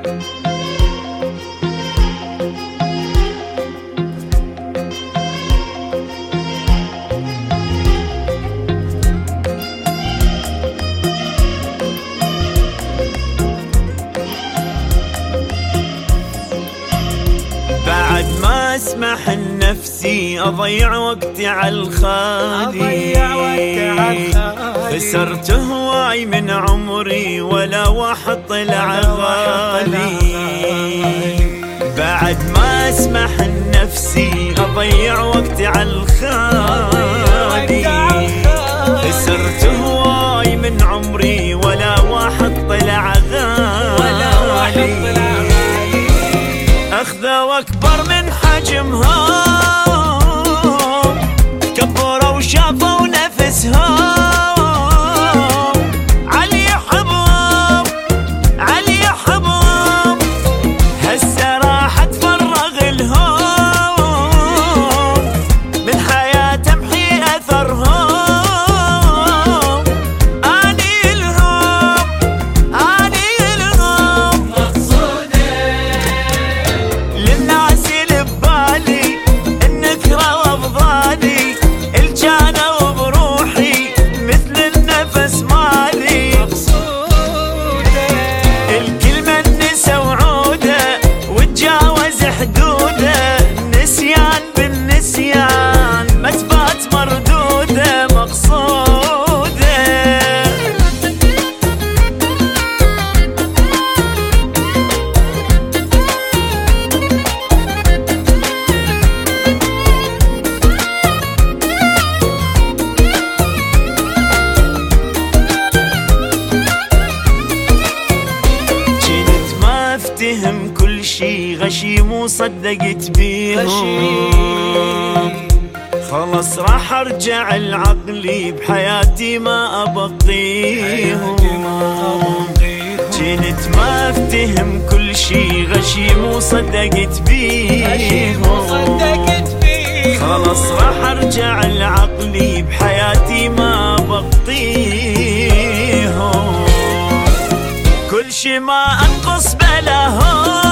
بعد ما اسمح لنفسي اضيع وقتي على الخالي، خسرت هواي من عمري ولا واحد طلع غالي. بعد ما اسمح لنفسي اضيع وقتي على الخالي، خسرت هواي من عمري ولا واحد طلع غالي. أخذة واكبر من حجمهم، كبروا وشافوا نفسهم، علي يحبهم علي يحبهم، هسه راح اتفرغ لهم، من حياة امحي اثرهم، اني لهم مقصودي للناس اللي ببالي، النكرة وافضالي، الجانة وبروحي مثل النفس مالي، مقصودي الكلمة النسا وعودة وتجاوز حدوده، نسيان بالنسيان ما تبات مردودة، مقصودة. افتهم كل شي غشيم وصدقت بيهم، خلص راح ارجع لعقلي بحياتي ما ابقيهم. جنت ما افتهم كل شي غشيم وصدقت بيهم، خلص راح ارجع لعقلي بحياتي ما بقيهم. كل شي ما انقص بلاهم،